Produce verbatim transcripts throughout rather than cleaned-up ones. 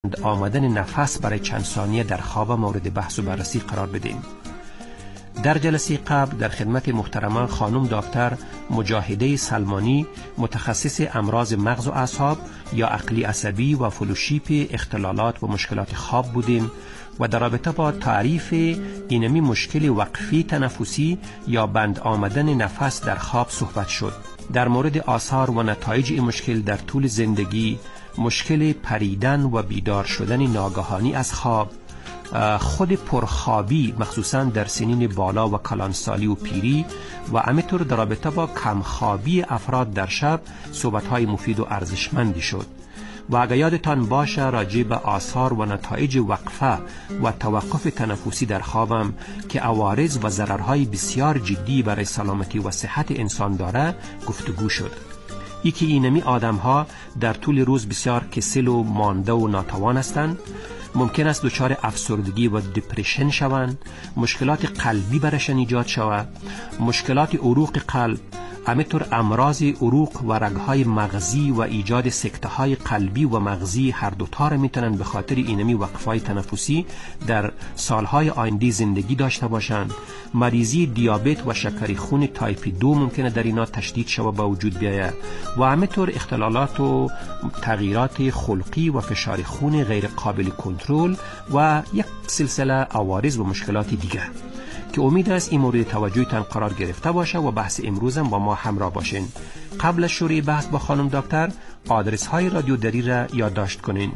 آمدن نفس برای چند ثانیه در خواب مورد بحث و بررسی قرار بدیم. در جلسه قبل در خدمت محترمان خانم دکتر مجاهده سلمانی، متخصص امراض مغز و اعصاب یا عقلی عصبی و فلوشیپ اختلالات و مشکلات خواب بودیم و در رابطه با تعریف اینمی مشکل وقفی تنفسی یا بند آمدن نفس در خواب صحبت شد. در مورد آثار و نتایج این مشکل در طول زندگی، مشکل پریدن و بیدار شدن ناگهانی از خواب، خود پرخوابی مخصوصا در سنین بالا و کلانسالی و پیری و همینطور در رابطه با کمخوابی افراد در شب صحبت‌های مفید و ارزشمندی شد. و اگر یادتان باشه راجع به آثار و نتایج وقفه و توقف تنفسی در خوابم که عوارض و ضررهای بسیار جدی برای سلامتی و صحت انسان داره گفتگو شد. یکی اینمی آدم ها در طول روز بسیار کسل و مانده و ناتوان هستند، ممکن است دچار افسردگی و دپرشن شوند، مشکلات قلبی برشان ایجاد شود، مشکلات عروق قلب، همینطور امراض عروق و رگهای مغزی و ایجاد سکته‌های قلبی و مغزی هر دوتا را میتونن به خاطر اینمی وقفه‌های تنفسی در سالهای آینده زندگی داشته باشند. مریضی دیابت و شکر خون تایپ دو ممکنه در اینا تشدید شود به وجود بیاید و همینطور اختلالات و تغییرات خلقی و فشار خون غیر قابل کنترل و یک سلسله عوارض و مشکلات دیگه که امید است این مورد توجهتان قرار گرفته باشه و بحث امروزم با ما همراه باشین. قبل از شروع بحث با خانم دکتر آدرس های رادیو دری را یادداشت کنین: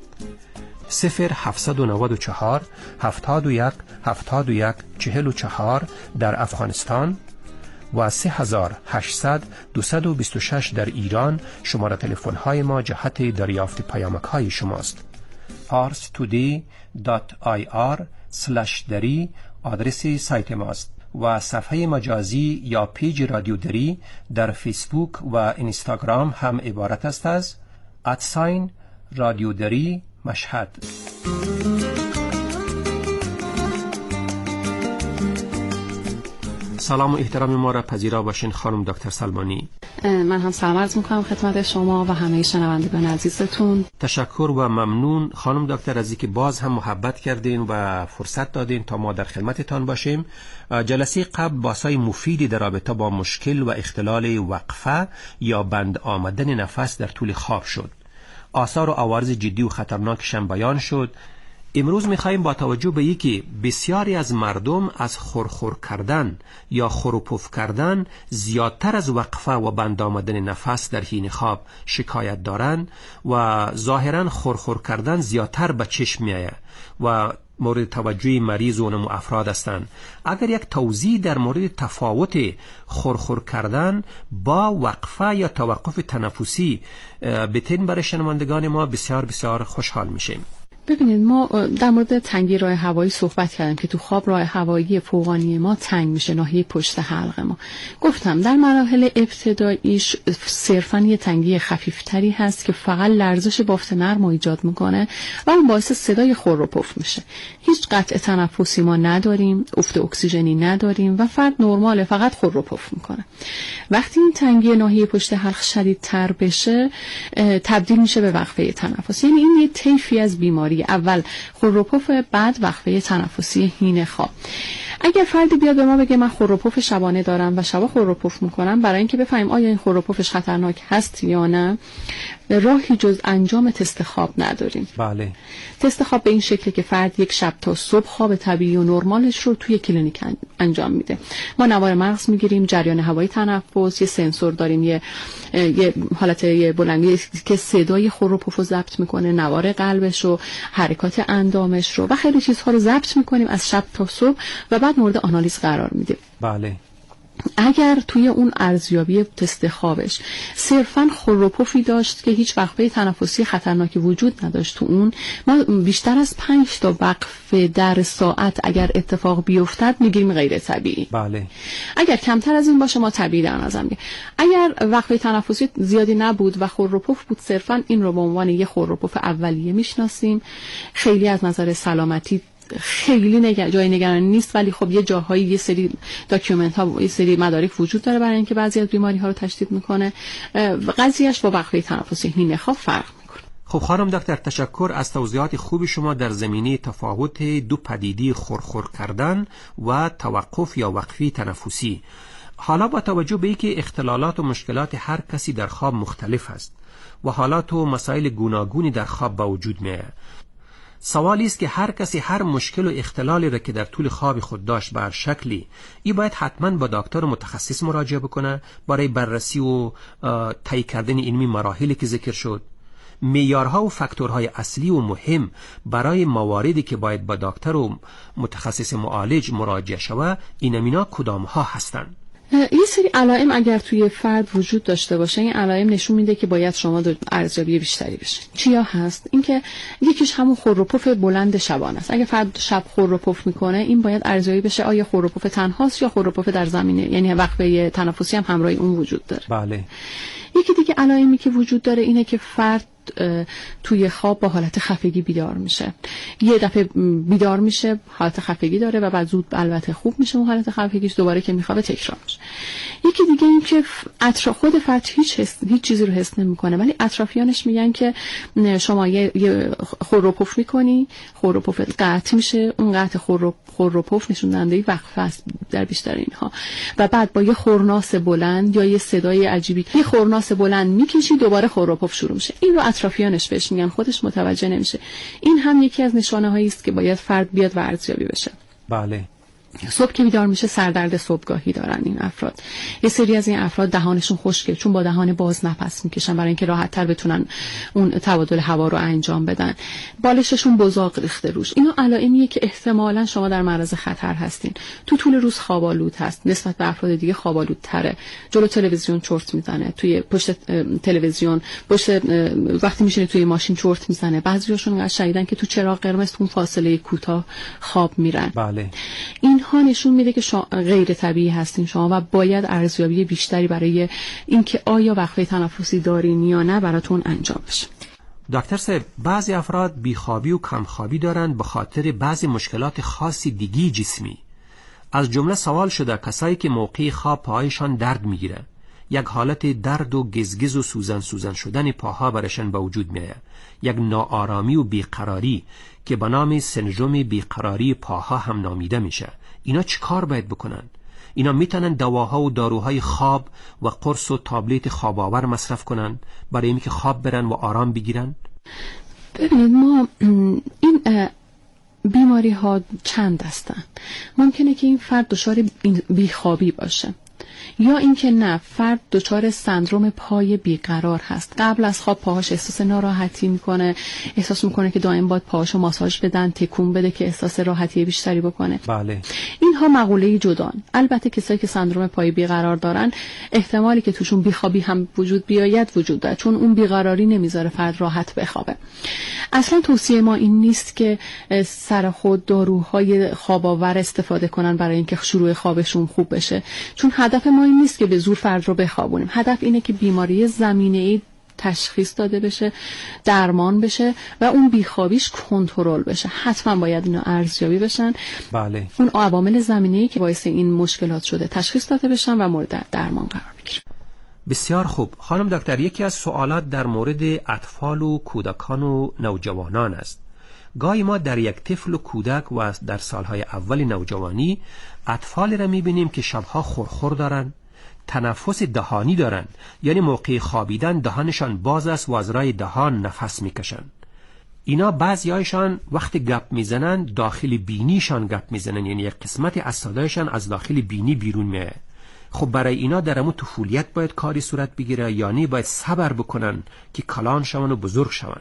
صفر هفتصد و نود و چهار هفتاد و یک هفتاد و یک چهل و چهار در افغانستان و سه هزار و هشتصد دویست و بیست و شش در ایران. شماره تلفن های ما جهت دریافت پیامک های شماست. آرس تودی دات آی آر سلش دری آدرس سایت ماست و صفحه مجازی یا پیج رادیو دری در فیسبوک و اینستاگرام هم عبارت است از ادساین رادیو دری مشهد. سلام و احترام ما را پذیرا باشین خانم دکتر سلمانی. من هم سلام عرض میکنم خدمت شما و همه شنوندگان عزیزتون. تشکر و ممنون خانم دکتر از اینکه باز هم محبت کردین و فرصت دادین تا ما در خدمتتان باشیم. جلسه قبل بحث‌های مفیدی در رابطه با مشکل و اختلال وقفه یا بند آمدن نفس در طول خواب شد. آثار و عوارض جدی و خطرناکش هم بیان شد. امروز می‌خوایم با توجه به اینکه بسیاری از مردم از خورخور کردن یا خور و پف کردن زیادتر از وقفه و بند آمدن نفس در حین خواب شکایت دارند و ظاهراً خورخور کردن زیادتر به چشم می‌آید و مورد توجه مریض و اونم افراد هستند. اگر یک توضیح در مورد تفاوت خورخور کردن با وقفه یا توقف تنفسی بتین برای شنوندگان ما بسیار بسیار خوشحال میشیم. ببینید ما در مورد تنگی راه هوایی صحبت کردیم که تو خواب راه هوایی فوقانی ما تنگ میشه، ناحیه پشت حلق ما. گفتم در مراحل ابتداییش صرفاً یه تنگی خفیفتری هست که فقط لرزش بافت نرم ایجاد میکنه و اون باعث صدای خور و پف میشه. هیچ قطع تنفسی ما نداریم، افت اکسیژنی نداریم و فرد نرماله، فقط خور و پف میکنه. وقتی این تنگی ناحیه پشت حلق شدیدتر بشه تبدیل میشه به وقفه تنفس. یعنی این یه طیفی از بیماری، اول خور و پف، بعد وقفه تنفسی حین خواب. اگر فردی بیاد به ما بگه من خور و پف شبانه دارم و شبا خور و پف میکنم، برای اینکه بفهمیم آیا این خور و پفش خطرناک هست یا نه راهی جز انجام تست خواب نداریم. بله. تست خواب به این شکلی که فرد یک شب تا صبح خواب طبیعی و نرمالش رو توی کلینیک انجام میده. ما نوار مغز میگیریم، جریان هوایی تنفس، یه سنسور داریم، یه یه حالت یه بلندی که صدای خور و پف رو ضبط میکنه، نوار قلبش رو، حرکات اندامش رو و خیلی چیزها رو ضبط میکنیم از شب تا صبح و بعد مورد آنالیز قرار میدیم. بله. اگر توی اون ارزیابی تست خوابش صرفاً خور و پفی داشت که هیچ وقفه تنفسی خطرناکی وجود نداشت تو اون، ما بیشتر از پنج تا وقفه در ساعت اگر اتفاق بیفتد میگیم غیر طبیعی. بله. اگر کمتر از این باشه ما طبیعی در نظر میگیریم. اگر وقفه تنفسی زیادی نبود و خور و پف بود، صرفاً این رو به عنوان یه خور و پف اولیه میشناسیم. خیلی از نظر سلامتی خیلی نگ... جای نگرانی نیست، ولی خب یه جاهایی یه سری داکیومنت ها، یه سری مدارک وجود داره برای اینکه بعضی از بیماری ها رو تشدید میکنه. قضیهش با وقفه تنفسی حین خواب فرق میکنه. خب خانم دکتر، تشکر از توضیحات خوب شما در زمینه تفاوت دو پدیده خورخور کردن و توقف یا وقفی تنفسی. حالا با توجه به اینکه اختلالات و مشکلات هر کسی در خواب مختلف است و حالات و مسائل گوناگونی در خواب با وجود میآید، سوالی است که هر کسی هر مشکل و اختلالی را که در طول خواب خود داشت به هر شکلی، این باید حتما با دکتر متخصص مراجعه بکنه برای بررسی و طی کردن این مراحلی که ذکر شد. معیارها و فاکتورهای اصلی و مهم برای مواردی که باید با دکتر و متخصص معالج مراجعه شود، این امینا کدام ها هستند؟ یه سری علائم اگر توی فرد وجود داشته باشه، این علائم نشون میده که باید شما ارزیابی بیشتری بشه. چیا هست؟ اینکه یکیش همون خور و پف بلند شبانه است. اگه فرد شب خور و پف میکنه، این باید ارزیابی بشه آیا خور و پف تنهاست یا خور و پف در زمینه، یعنی وقفه تنفسی هم همراه اون وجود داره. بله. یکی دیگه علائمی که وجود داره اینه که فرد توی خواب با حالت خفگی بیدار میشه. یه دفعه بیدار میشه، حالت خفگی داره و بعد زود البته خوب میشه و حالت خفگیش دوباره که میخوابه تکرار میشه. یکی دیگه این که اطراف خود فرد هیچ حس، هیچ چیزی رو حس نمیکنه، ولی اطرافیانش میگن که شما یه, یه خور و پف میکنی، خور و پف قطع میشه، اون قطع خور و خور و پف نشون دهنده وقفه است در بیشتر اینها. و بعد با یه خورناس بلند یا یه صدای عجیبی یه خورناس بلند میکشی، دوباره خور و پف شروع میشه. این رو اطرافیانش بهش میگن، خودش متوجه نمیشه. این هم یکی از نشانه هایی است که باید فرد بیاد و ارزیابی بشه. بله. صبح که بیدار میشه سردرد صبحگاهی دارن این افراد. یه سری از این افراد دهانشون خشکه، چون با دهان باز نفس میکشن برای اینکه راحت تر بتونن اون تبادل هوا رو انجام بدن. بالششون بزاق ریخته روش. اینا علائمیه که احتمالاً شما در معرض خطر هستین. تو طول روز خواب‌آلود هست، نسبت به افراد دیگه خواب‌آلودتره. جلو تلویزیون چرت میزنه، توی پشت تلویزیون، پشت وقتی میشینه توی ماشین چرت میزنه. بعضیاشون قش شدیدن که تو چراغ قرمز تو فاصله کوتاه خواب میرن. بله. این ها نشون میده که شما غیر طبیعی هستین شما و باید ارزیابی بیشتری برای اینکه آیا وقفه تنفسی دارین یا نه براتون انجام بشه. دکتر صاحب، بعضی افراد بیخوابی و کمخوابی دارند به خاطر بعضی مشکلات خاصی دیگی جسمی. از جمله سوال شده کسایی که موقع خواب پاهایشان درد میگیره، یک حالت درد و گزگز و سوزن سوزن شدن پاها برشان به وجود میاد، یک ناآرامی و بیقراری که به نام سندروم بیقراری پاها هم نامیده میشه. اینا چی کار باید بکنن؟ اینا میتونن دواها و داروهای خواب و قرص و تابلت خواب آور مصرف کنن برای اینکه خواب برن و آرام بگیرن؟ ببینید، ما این بیماری ها چند هستن. ممکنه که این فرد دچار بیخوابی باشه، یا اینکه نه، فرد دچار سندروم پای بیقرار هست. قبل از خواب پاهاش احساس ناراحتی میکنه، احساس میکنه که دائم باید پاهاشو ماساژ بدن، تکون بده که احساس راحتی بیشتری بکنه. بله. اینها مقوله جدان. البته کسایی که سندروم پای بیقرار دارن احتمالی که توشون بیخوابی هم وجود بیاید وجود داره، چون اون بیقراری نمیذاره فرد راحت بخوابه. اصلا توصیه ما این نیست که سر خود داروهای خواب آور استفاده کنن برای اینکه شروع خوابشون خوب بشه، چون هدف ما این نیست که به زور فرد رو بخوابونیم. هدف اینه که بیماری زمینه‌ای تشخیص داده بشه، درمان بشه و اون بیخوابیش کنترل بشه. حتما باید اینا ارزیابی بشن. بله. اون عوامل زمینه‌ای که باعث این مشکلات شده تشخیص داده بشن و مورد درمان قرار بگیرن. بسیار خوب. خانم دکتر، یکی از سوالات در مورد اطفال و کودکان و نوجوانان است. گاهی ما در یک طفل و کودک و در سالهای اول نوجوانی اطفالی را میبینیم که شبها خورخور دارن، تنفس دهانی دارن، یعنی موقع خوابیدن دهانشان باز است و از رای دهان نفس میکشن. اینا بعضیایشان وقتی گپ میزنن داخل بینیشان گپ میزنن، یعنی یک قسمت از صدایشان از داخل بینی بیرون میاد. خب برای اینا در امو طفولیت باید کاری صورت بگیره، یعنی باید صبر بکنن که کلان شون و بزرگ شون؟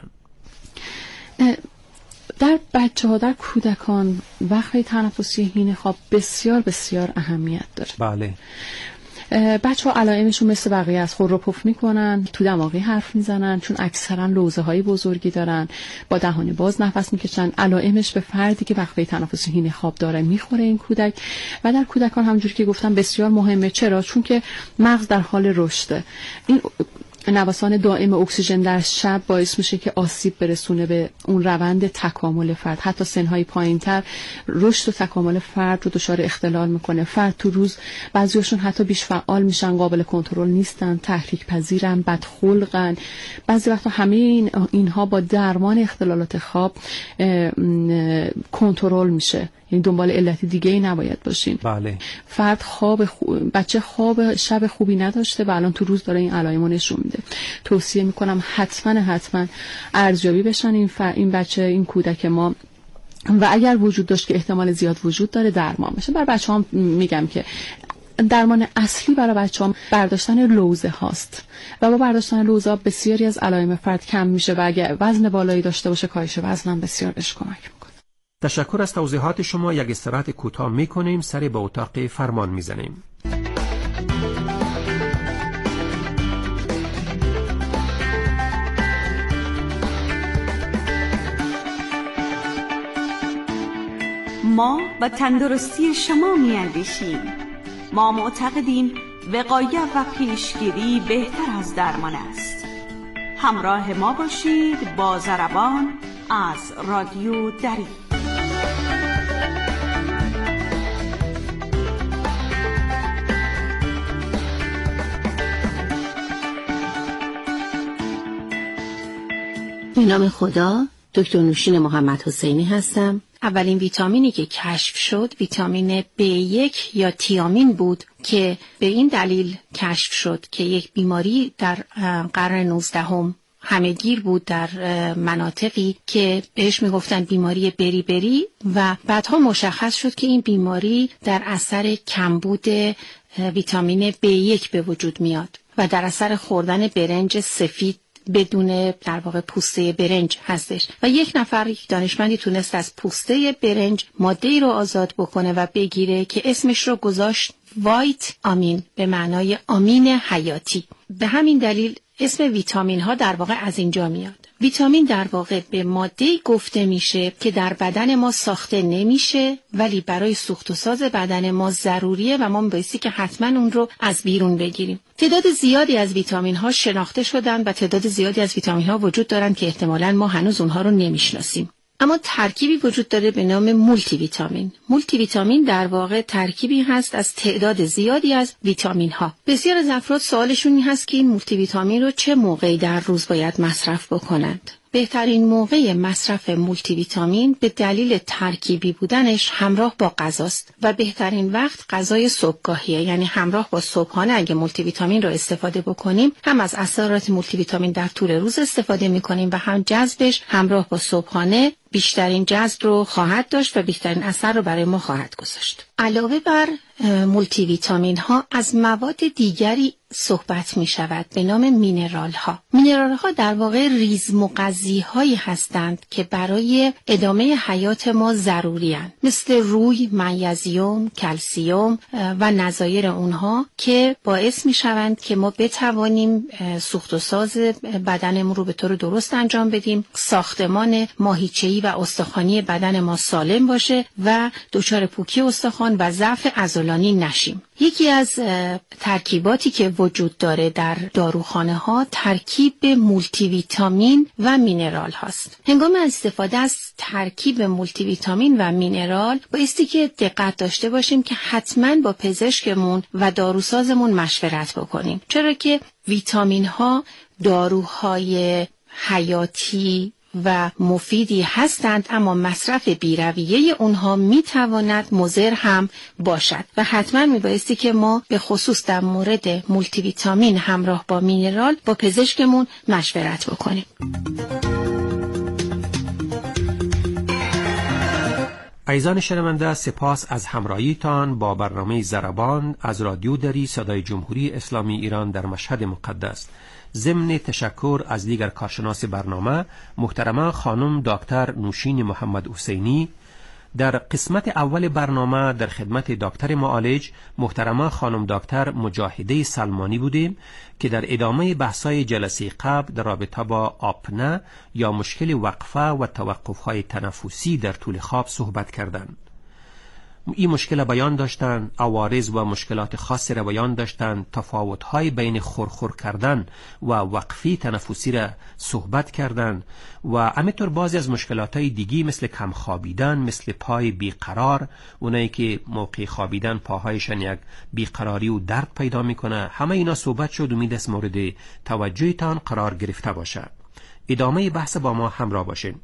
در بچه ها، در کودکان، وقفه تنفسی حین خواب بسیار بسیار اهمیت داره. بله. بچه ها علائمشون مثل بقیه از خور رو پف میکنن، تو دماغی حرف میزنن، چون اکثرا لوزه های بزرگی دارن، با دهان باز نفس میکشن. علائمش به فردی که وقفه تنفسی حین خواب داره میخوره این کودک. و در کودکان همونجوری که گفتم بسیار مهمه. چرا؟ چون که مغز در حال رشده. این نوسان دائم اکسیژن در شب باعث میشه که آسیب برسونه به اون روند تکامل فرد. حتی سنهای پایینتر رشد و تکامل فرد رو دچار اختلال میکنه. فرد تو روز بعضیاشون حتی بیش فعال میشن، قابل کنترل نیستن، تحریک پذیرن، بدخلقن. بعضی وقتا همه این اینها با درمان اختلالات خواب کنترل میشه. یعنی دنبال علت دیگه ای نباید باشین. بله. فرد خواب خوب، بچه خواب شب خوبی نداشته و الان تو روز داره این علائمو نشون میده. توصیه میکنم حتما حتما ارزیابی بشن این ف... این بچه، این کودک ما، و اگر وجود داشت که احتمال زیاد وجود داره درمان بشه. برای بچه‌هام میگم که درمان اصلی برای بچه‌هام برداشتن لوزه هاست و با برداشتن لوزه بسیاری از علائم فرد کم میشه و اگر وزن بالایی داشته باشه کاهش وزن هم بسیار بهش کمک میکنه. تشکر از توضیحات شما. یک استراحت کوتاه میکنیم، سری به اتاق فرمان میزنیم. ما و تندرستی شما میاندیشیم. ما معتقدیم وقایه و پیشگیری بهتر از درمان است. همراه ما باشید با ضربان از رادیو دری. به نام خدا، دکتر نوشین محمد حسینی هستم. اولین ویتامینی که کشف شد ویتامین بی یک یا تیامین بود که به این دلیل کشف شد که یک بیماری در قرن نوزدهم همه‌گیر بود در مناطقی که بهش میگفتن بیماری بری بری و بعدها مشخص شد که این بیماری در اثر کمبود ویتامین بی یک به وجود میاد و در اثر خوردن برنج سفید بدون در واقع پوسته برنج هستش و یک نفر یک دانشمندی تونست از پوسته برنج ماده‌ای رو آزاد بکنه و بگیره که اسمش رو گذاشت وایت آمین، به معنای آمین حیاتی. به همین دلیل اسم ویتامین ها در واقع از اینجا میاد. ویتامین در واقع به ماده‌ای گفته میشه که در بدن ما ساخته نمیشه ولی برای سوخت و ساز بدن ما ضروریه و ما بایستی که حتما اون رو از بیرون بگیریم. تعداد زیادی از ویتامین ها شناخته شدن و تعداد زیادی از ویتامین ها وجود دارن که احتمالاً ما هنوز اونها رو نمیشناسیم. اما ترکیبی وجود داره به نام مولتی ویتامین. مولتی ویتامین در واقع ترکیبی هست از تعداد زیادی از ویتامین ها. بسیار از افراد سوالشون این هست که این مولتی ویتامین رو چه موقعی در روز باید مصرف بکنند. بهترین موقع مصرف مولتی ویتامین به دلیل ترکیبی بودنش همراه با غذاست و بهترین وقت غذای صبحگاهیه، یعنی همراه با صبحانه. اگه مولتی ویتامین رو استفاده بکنیم هم از اثرات مولتی ویتامین در طول روز استفاده می‌کنیم و هم جذبش همراه با صبحانه بیشترین جذب رو خواهد داشت و بیشترین اثر رو برای ما خواهد گذاشت. علاوه بر مولتی ویتامین ها از مواد دیگری صحبت می شود به نام مینرال ها. مینرال ها در واقع ریزمغذی هایی هستند که برای ادامه حیات ما ضروری هستند، مثل روی، مگنیزیم، کلسیم و نظایر اونها که باعث می شوند که ما بتوانیم سوخت و ساز بدنمون رو به طور درست انجام بدیم، ساختمان ماهیچه‌ای و استخوانی بدن ما سالم باشه و دچار پوکی استخوان و ضعف عضلانی نشیم. یکی از ترکیباتی که وجود داره در داروخانه ها ترکیب مولتی ویتامین و مینرال هاست. هنگام استفاده از ترکیب مولتی ویتامین و مینرال بایستی که دقت داشته باشیم که حتما با پزشکمون و داروسازمون مشورت بکنیم، چرا که ویتامین ها داروهای حیاتی و مفیدی هستند اما مصرف بی‌رویه اونها میتواند مضر هم باشد و حتما میبایستی که ما به خصوص در مورد مولتی ویتامین همراه با مینرال با پزشکمون مشورت بکنیم. عزیزان شنونده، سپاس از همراهیتان با برنامه ضربان از رادیو دری صدای جمهوری اسلامی ایران در مشهد مقدس. ضمن تشکر از دیگر کارشناس برنامه محترمه خانم دکتر نوشین محمد حسینی. در قسمت اول برنامه در خدمت دکتر معالج محترمه خانم دکتر مجاهده سلمانی بودیم که در ادامه بحث‌های جلسه قبل در رابطه با آپنه یا مشکل وقفه و توقف‌های تنفسی در طول خواب صحبت کردند. این مشکل بیان داشتن، عوارض و مشکلات خاصی را بیان داشتن، تفاوت‌های بین خورخور کردن و وقفی تنفسی را صحبت کردن و همینطور بعضی از مشکلات‌های دیگی مثل کم خوابیدن، مثل پای بیقرار، اونایی که موقع خوابیدن پاهایشان یک بیقراری و درد پیدا میکنه، همه اینا صحبت شد. امید است مورد توجهتان قرار گرفته باشه. ادامه بحث با ما همراه باشین.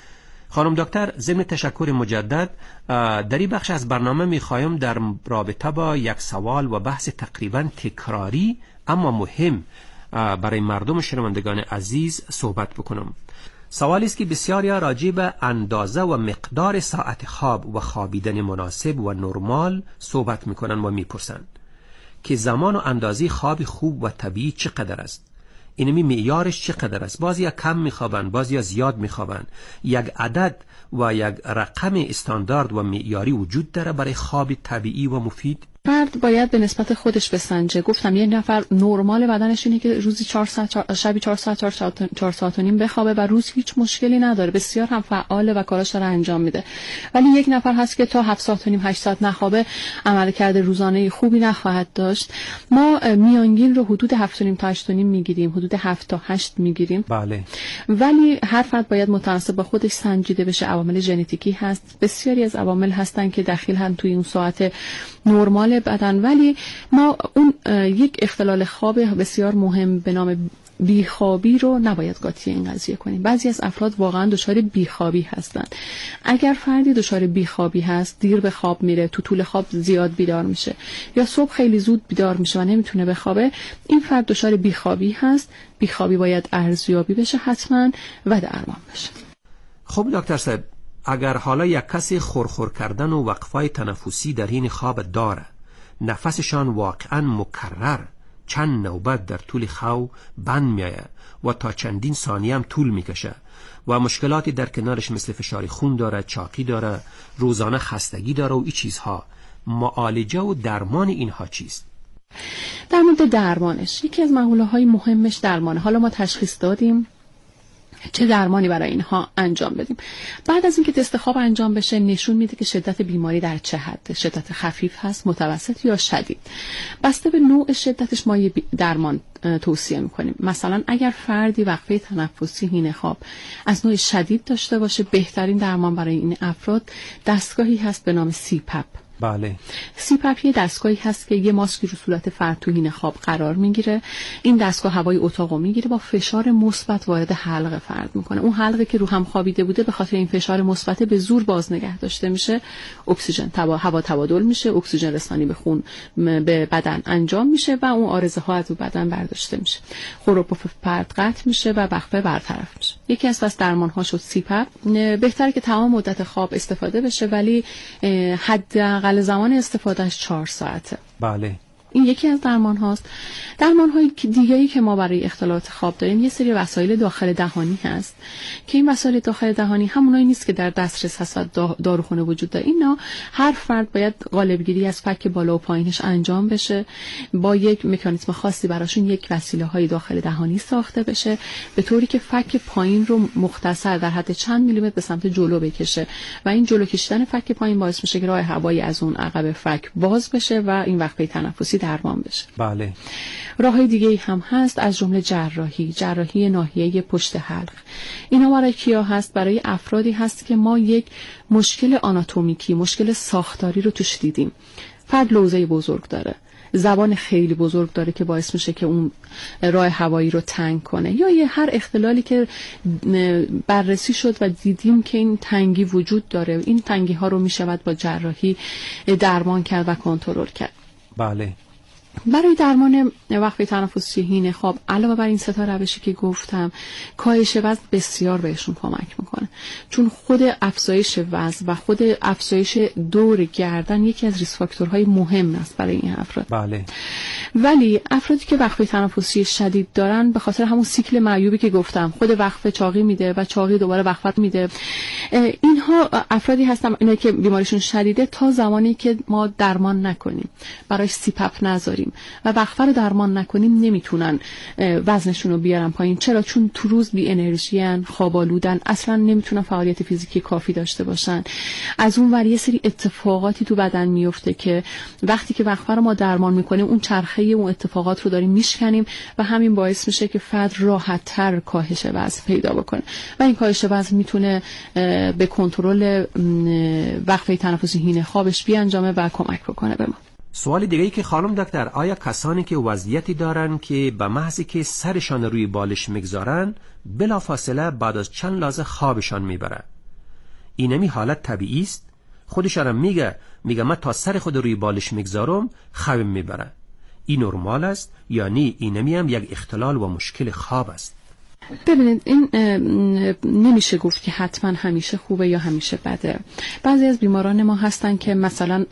خانم دکتر، ضمن تشکر مجدد در این بخش از برنامه میخوایم در رابطه با یک سوال و بحث تقریبا تکراری اما مهم برای مردم شنوندگان عزیز صحبت بکنم. سوالی است که بسیاری راجع به اندازه و مقدار ساعت خواب و خوابیدن مناسب و نرمال صحبت میکنن و میپرسن که زمان و اندازه خواب خوب و طبیعی چقدر است؟ اینمی معیارش چقدر است؟ بعضیا کم میخوابن، بعضیا زیاد میخوابن. یک عدد و یک رقم استاندارد و معیاری وجود داره برای خواب طبیعی و مفید؟ فرد باید به نسبت خودش بسنجه. گفتم یه نفر نرمال بدنش اینه که روزی چهار ساعت، شبی چهار ساعت، چهار ساعت و نیم بخوابه و روز هیچ مشکلی نداره، بسیار هم فعاله و کاراش داره انجام میده. ولی یک نفر هست که تا هفت ساعت و نیم، هشت ساعت نخوابه، عملکرد روزانه خوبی نخواهد داشت. ما میانگین رو حدود هفت و نیم تا هشت و نیم میگیریم، حدود هفت تا هشت میگیریم. بله. ولی هر فرد باید متناسب با خودش سنجیده بشه. عوامل ژنتیکی هست، بسیاری از عوامل هستن که دخیل هستن توی اون ساعت نرمال بدن. ولی ما اون یک اختلال خواب بسیار مهم به نام بیخوابی رو نباید قاطی این قضیه کنیم. بعضی از افراد واقعا دچار بیخوابی هستند. اگر فردی دچار بیخوابی هست، دیر به خواب میره، تو طول خواب زیاد بیدار میشه یا صبح خیلی زود بیدار میشه و نمیتونه بخوابه، این فرد دچار بیخوابی هست. بیخوابی باید ارزیابی بشه حتما و درمان بشه. خب دکتر صاحب، اگر حالا یک کسی خورخور کردن و وقفای تنفسی در حین خواب داره، نفسشان واقعا مکرر چند نوبت در طول خواب بند میآید و تا چندین ثانیه هم طول میکشه و مشکلاتی در کنارش مثل فشار خون داره، چاقی داره، روزانه خستگی داره و این چیزها، معالجه و درمان اینها چیست؟ در مورد درمانش، یکی از مقوله های مهمش درمانه. حالا ما تشخیص دادیم، چه درمانی برای اینها انجام بدیم؟ بعد از اینکه تست خواب انجام بشه، نشون میده که شدت بیماری در چه حد، شدت خفیف هست، متوسط یا شدید. بسته به نوع شدتش ما یه درمان توصیه میکنیم. مثلا اگر فردی وقفه تنفسی حین خواب از نوع شدید داشته باشه، بهترین درمان برای این افراد دستگاهی هست به نام سی پپ. بله. سی پپ یه دستگاهی هست که یه ماسکی رو صورت فرد تو حین خواب قرار میگیره. این دستگاه هوای اتاقو میگیره، با فشار مثبت وارد حلق فرد میکنه. اون حلقه که رو هم خوابیده بوده به خاطر این فشار مثبت به زور باز نگه داشته میشه، اکسیژن تبا... هوا تبادل میشه، اکسیژن رسانی به خون به بدن انجام میشه و اون عارضه ها از بدن برداشته میشه. خروپف فرد قطع میشه و وقفه برطرف میشه. یکی از بس درمان ها شد سی پپ. بهتره که تمام مدت خواب استفاده بشه، ولی حداقل زمان استفادهش چهار ساعته. بله. این یکی از درمان هاست. درمان های دیگه‌ای که ما برای اختلالات خواب داریم، یه سری وسایل داخل دهانی هست که این وسایل داخل دهانی همونایی نیست که در دسترس هست و داروخانه وجود داره. اینا هر فرد باید قالبگیری از فک بالا و پایینش انجام بشه، با یک مکانیزم خاصی براشون یک وسیله های داخل دهانی ساخته بشه به طوری که فک پایین رو مختصر در حد چند میلیمتر به سمت جلو بکشه و این جلو کشیدن فک پایین باعث میشه که راه هوایی از اون عقب فک باز بشه و این وقفه تنفسی درمان بشه. بله. راههای دیگه هم هست، از جمله جراحی، جراحی ناحیه پشت حلق. اینا برای کیا هست؟ برای افرادی هست که ما یک مشکل آناتومیکی، مشکل ساختاری رو توش دیدیم. فرد لوزه بزرگ داره، زبان خیلی بزرگ داره که باعث میشه که اون راه هوایی رو تنگ کنه، یا یه هر اختلالی که بررسی شد و دیدیم که این تنگی وجود داره، این تنگی ها رو میشود با جراحی درمان کرد و کنترل کرد. بله. برای درمان وقفه تنفسی حین خواب علاوه بر این سه تا روشی که گفتم، کاهش وزن بسیار بهشون کمک میکنه، چون خود افزایش وزن و خود افزایش دور گردن یکی از ریسک فاکتورهای مهم است برای این افراد. بله. ولی افرادی که وقفه تنفسی شدید دارن، به خاطر همون سیکل معیوبی که گفتم، خود وقفه چاقی میده و چاقی دوباره وقفه میده، اینها افرادی هستن اینا که بیماریشون شدیده، تا زمانی که ما درمان نکنیم، براش سیپاپ نذاریم و وقفه رو درمان نکنیم، نمیتونن وزنشون رو بیارن پایین. چرا؟ چون تو روز بی انرژی ان، خواب آلودن، اصلا نمیتونن فعالیت فیزیکی کافی داشته باشن. از اون ور یه سری اتفاقاتی تو بدن میفته که وقتی که وقفه رو ما درمان میکنیم، اون چرخه اون اتفاقات رو داریم میشکنیم و همین باعث میشه که فرد راحت‌تر کاهش وزن پیدا بکنه و این کاهش وزن میتونه به کنترل وقفه تنفسی هینه خوابش بیانجامه و کمک بکنه به ما. سوال دیگه ای که خانم دکتر، آیا کسانی که وضعیتی دارن که به محضی که سرشان روی بالش میگذارن بلافاصله بعد از چند لحظه خوابشان میبره، اینمی حالت طبیعی است؟ خودشان میگه میگه من تا سر خود روی بالش میگذارم خوابم میبره، این نرمال است یا نه اینمی هم یک اختلال و مشکل خواب است؟ ببینید این نمیشه گفت که حتما همیشه خوبه یا همیشه بده. بعضی از بیماران ما هستن که مثلا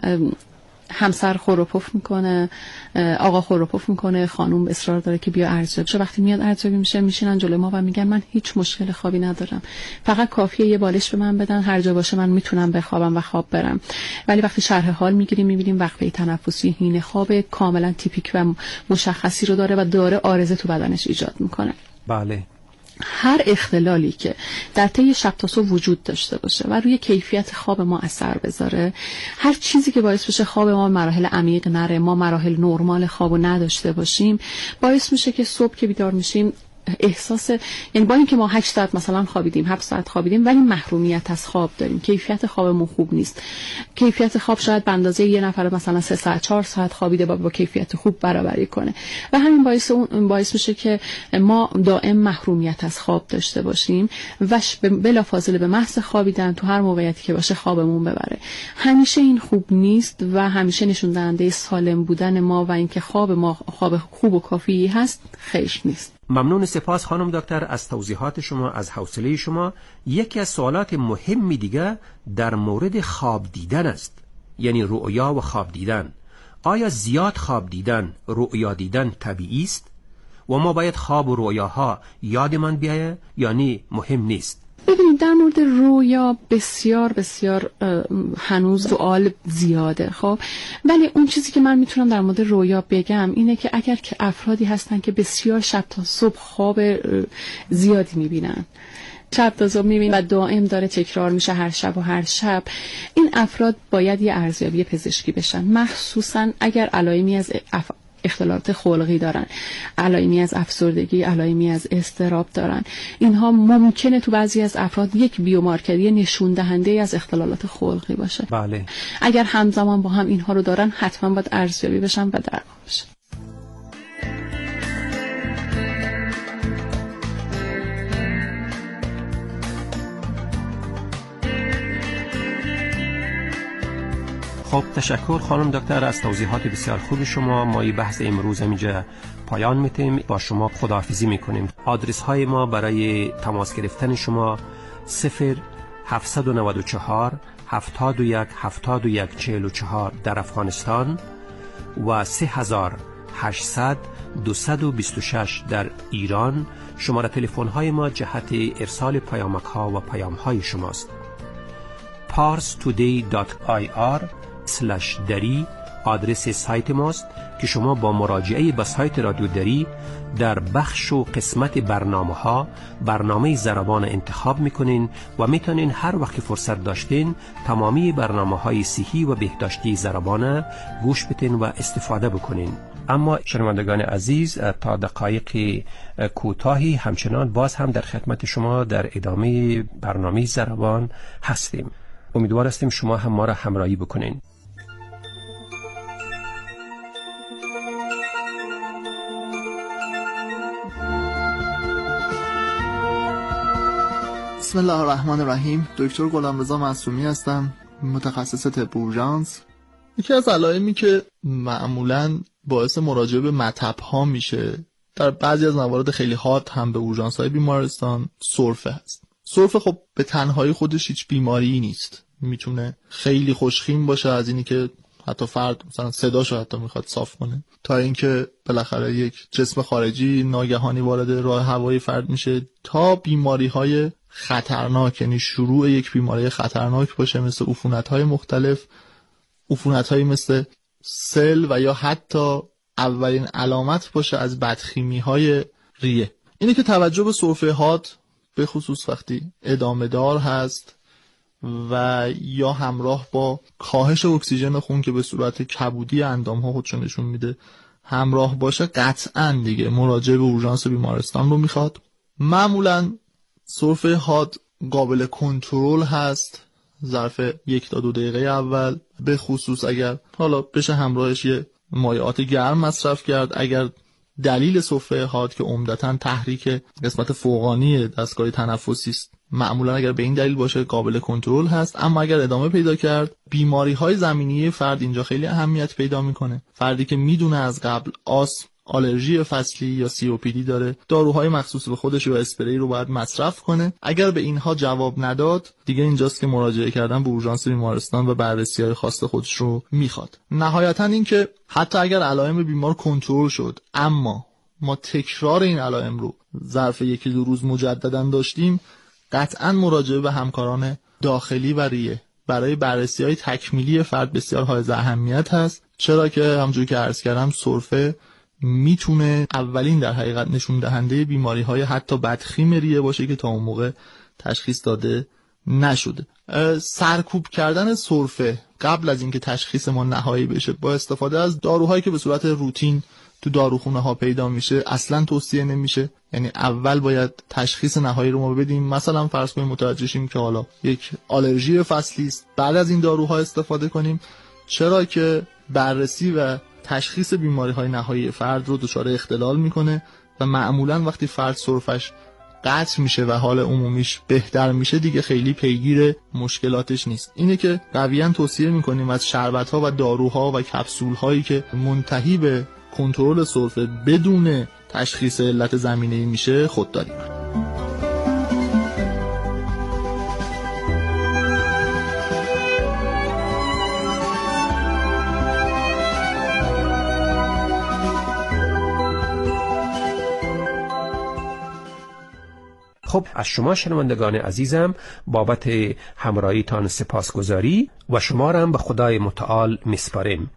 همسر خور و پف میکنه، آقا خور و پف میکنه، خانم اصرار داره که بیا ارزیابی شه. وقتی میاد ارزیابی میشه میشینن جلوی ما و میگن من هیچ مشکل خوابی ندارم، فقط کافیه یه بالش به من بدن، هر جا باشه من میتونم بخوابم و خواب برم. ولی وقتی شرح حال میگیریم میبینیم وقفه تنفسی هینه خواب کاملا تیپیک و مشخصی رو داره و داره عارضه تو بدنش ایجاد میکنه. بله. هر اختلالی که در طی شب تا صبح وجود داشته باشه و روی کیفیت خواب ما اثر بذاره، هر چیزی که باعث بشه خواب ما مراحل عمیق نره، ما مراحل نرمال خوابو نداشته باشیم، باعث میشه که صبح که بیدار میشیم احساس، یعنی با اینکه ما هشت ساعت مثلا خوابیدیم، هفت ساعت خوابیدیم، ولی محرومیت از خواب داریم، کیفیت خوابمون خوب نیست. کیفیت خواب شاید به اندازه یه نفر مثلا سه ساعت چهار ساعت خوابیده با, با کیفیت خوب برابری کنه و همین باعث اون باعث میشه که ما دائم محرومیت از خواب داشته باشیم و بلافاصله به محض خوابیدن تو هر موقعیتی که باشه خوابمون ببره. همیشه این خوب نیست و همیشه نشون دهنده سالم بودن ما و اینکه خواب ما خواب خوب و کافی هست خیر نیست. ممنون، سپاس خانم دکتر از توضیحات شما، از حوصله شما. یکی از سوالات مهمی دیگه در مورد خواب دیدن است، یعنی رؤیا و خواب دیدن. آیا زیاد خواب دیدن، رؤیا دیدن طبیعی است و ما باید خواب و رؤیاها یادمان بیایه یا نه مهم نیست؟ ببینید در مورد رویا بسیار بسیار هنوز سوال زیاده، خب ولی اون چیزی که من میتونم در مورد رویا بگم اینه که اگر که افرادی هستن که بسیار شب تا صبح خواب زیادی میبینن، شب تا صبح میبینن و دائم داره تکرار میشه هر شب و هر شب، این افراد باید یه ارزیابی پزشکی بشن، مخصوصا اگر علائمی از اف... اختلالات خلقی دارن، علائمی از افسردگی، علائمی از اضطراب دارن. اینها ممکنه تو بعضی از افراد یک بیومارکری نشون دهنده از اختلالات خلقی باشه. بله. اگر همزمان با هم اینها رو دارن حتما باید ارزیابی بشن و درمان بشن. خب تشکر خانم دکتر از توضیحات بسیار خوب شما. ما این بحث امروز اینجا پایان میتیم، با شما خداحافظی میکنیم. آدرس های ما برای تماس گرفتن شما صفر هفتصد و نود و چهار هفتاد و یک هفتاد و یک چهل و چهار در افغانستان و سه هزار و هشتصد دویست و بیست و شش در ایران. شماره تلفن های ما جهت ارسال پیامک ها و پیام های شماست. پارس تودی دات آی آر سلش دری آدرس سایت ماست که شما با مراجعه به سایت رادیو دری در بخش و قسمت برنامه ها برنامه ضربان انتخاب میکنین و میتونین هر وقت فرصت داشتین تمامی برنامه های صحی و بهداشتی ضربان گوش بدین و استفاده بکنین. اما شنوندگان عزیز، تا دقایق کوتاهی همچنان باز هم در خدمت شما در ادامه برنامه ضربان هستیم. امیدوار هستیم شما هم ما را همراهی بکنین. بسم الله الرحمن الرحیم. دکتر غلامرضا معصومی هستم، متخصص طب اورژانس. یکی از علائمی که معمولاً باعث مراجعه به مطب ها میشه، در بعضی از موارد خیلی حاد هم به اورژانس های بیمارستان، سرفه هست. سرفه خب به تنهایی خودش هیچ بیماری نیست، میتونه خیلی خوشخیم باشه، از اینی که حتی فرد مثلا صداشو حتی میخواد صاف کنه، تا اینکه بالاخره یک جسم خارجی ناگهانی وارد راه هوایی فرد میشه، تا بیماری های خطرناک، یعنی شروع یک بیماری خطرناک باشه، مثل عفونت‌های مختلف، عفونت‌هایی مثل سل و یا حتی اولین علامت باشه از بدخیمی‌های ریه. اینه که توجه به سرفه حاد به خصوص وقتی ادامه دار هست و یا همراه با کاهش اکسیژن خون که به صورت کبودی اندام‌ها خودشون نشون میده همراه باشه، قطعاً دیگه مراجعه به اورژانس بیمارستان رو میخواد. معمولاً سرفه حاد قابل کنترل هست ظرف یک تا دو دقیقه اول، به خصوص اگر حالا بشه همراهش یه مایعات گرم مصرف کرد. اگر دلیل سرفه حاد که عمدتاً تحریک قسمت فوقانی دستگاه تنفسی است، معمولا اگر به این دلیل باشه قابل کنترل هست. اما اگر ادامه پیدا کرد، بیماری‌های زمینی فرد اینجا خیلی اهمیت پیدا میکنه. فردی که میدونه از قبل آسم، آلرژی فصلی یا سی او پی دی داره، داروهای مخصوص به خودش یا اسپری رو باید مصرف کنه. اگر به اینها جواب نداد، دیگه اینجاست که مراجعه کردن به اورژانس بیمارستان و بررسی‌های خاص خودش رو میخواد. نهایتاً این که حتی اگر علائم بیمار کنترل شد، اما ما تکرار این علائم رو ظرف یکی دو روز مجدداً داشتیم، قطعاً مراجعه به همکاران داخلی و ریه برای بررسی‌های تکمیلی فرد بسیار حائز اهمیت هست، چرا که همونجوری که عرض کردم سرفه میتونه اولین در حقیقت نشون دهنده بیماری‌های حتی بدخیم ریه باشه که تا اون موقع تشخیص داده نشده. سرکوب کردن سرفه قبل از اینکه تشخیص ما نهایی بشه با استفاده از داروهایی که به صورت روتین تو داروخونه ها پیدا میشه اصلا توصیه نمیشه. یعنی اول باید تشخیص نهایی رو ما بدیم، مثلا فرض کنیم متوجه شیم که حالا یک آلرژی فصلی است، بعد از این داروها استفاده کنیم، چرا که بررسی و تشخیص بیماری‌های نهایی فرد رو دچار اختلال میکنه و معمولا وقتی فرد سرفش قطع میشه و حال عمومیش بهتر میشه، دیگه خیلی پیگیر مشکلاتش نیست. اینه که قویاً توصیه میکنیم از شربت‌ها و داروها و کپسول‌هایی که منتهی به کنترل سرفه بدون تشخیص علت زمینه‌ای میشه خودداری کنیم. خب از شما شنوندگان عزیزم بابت همراهیتان سپاسگزاری و شما را هم به خدای متعال میسپاریم.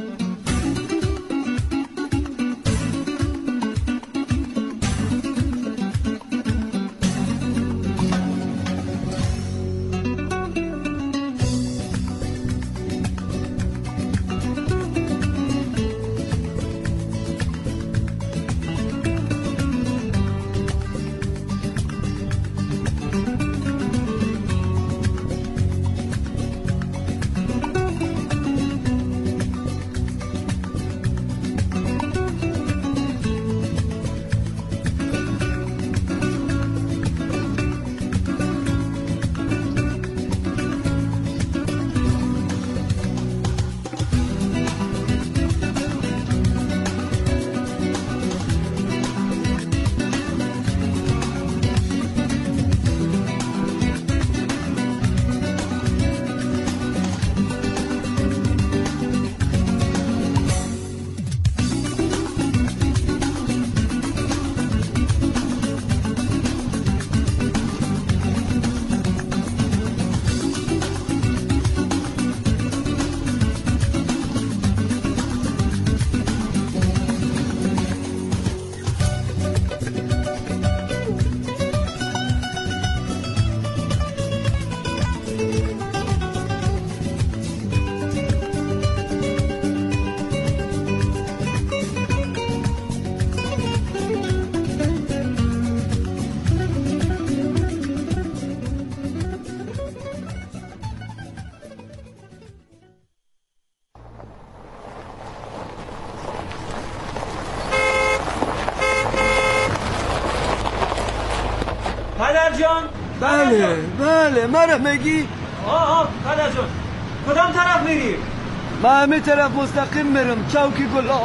پدر جان؟ بله بله منم میگی؟ آه آه پدر جان کدام طرف میری؟ من همه طرف مستقیم میرم چوکی گلا.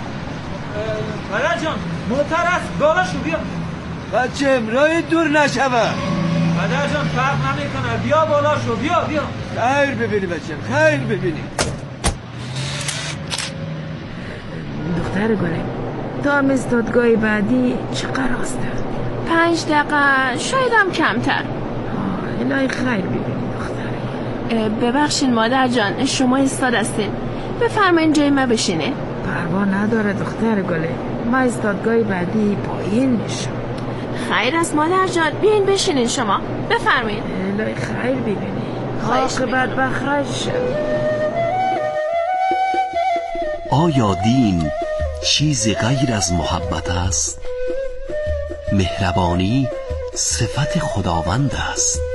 پدر جان موتر است بالا شو بیا. بچم راه دور نشوه. پدر جان فرق نمیکنه بیا بالا شو بیا بیا. خیر ببینی بچم خیر ببینی. دختر گله تا از دادگاه بعدی چقدر آسته؟ پنج دقیقه شاید هم کمتر. الهی خیر ببینی دختره. ببخشین مادر جان، شما استاد هستین، بفرمایین جای من بشینه. پروا نداره دختر گله، ما استادگاه بعدی پایین میشم. خیر است مادر جان، بیاین بشینین شما، بفرمایین. الهی خیر ببینی، عاقبت بخیر شد. آیا دین چیزی غیر از محبت است؟ مهربانی صفت خداوند است.